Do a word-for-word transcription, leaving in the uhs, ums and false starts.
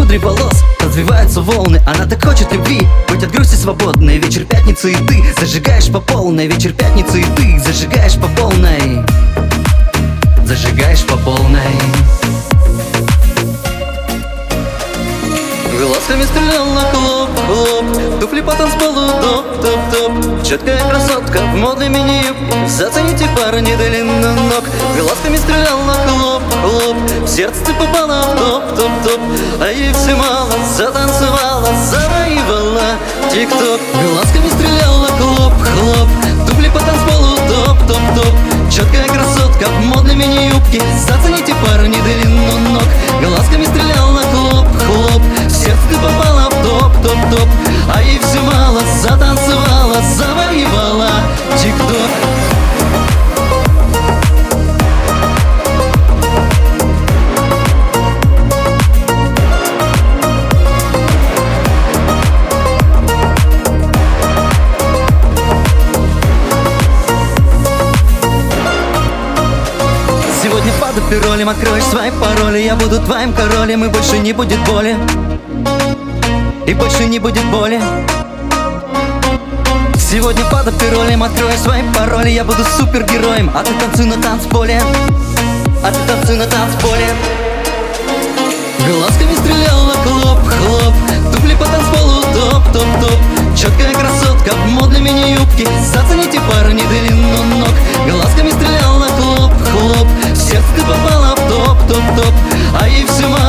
кудри волос развиваются волны. Она так хочет любви, быть от грусти свободной. Вечер пятницы и ты зажигаешь по полной. Вечер пятницы и ты зажигаешь по полной. Зажигаешь по полной. Глазками стреляла хлоп-хлоп, туфли по танцполу топ-топ-топ. Четкая красотка в модной мини-юбке, зацените парни длинных ног. Глазками стреляла хлоп-хлоп, в сердце ты попала в топ-топ-топ. А ей все мало, затанцевала, завоевала тик-ток. Глазками стреляла хлоп-хлоп, туфли по танцполу топ-топ-топ. Четкая красотка в модной мини-юбке, зацените парни длинных ног. Глазками стреляла хлоп-хлоп, в сердце ты попала в топ-топ-топ. А ей все мало, затанцевала, завоевала тик-ток. Сегодня под аперолем откроешь свои пароли. Я буду твоим королем, и больше не будет боли. И больше не будет боли. Сегодня под аперолем откроешь свои пароли. Я буду супергероем, а ты танцуй на танцполе. А ты танцуй на танцполе. Глазками стреляла хлоп-хлоп, туфли по танцполу топ-топ-топ. Четкая красотка в модной мини-юбке, зацените парни длинных ног. Глазками стреляла хлоп-хлоп, в сердце ты попала в топ-топ-топ. А ей все мало,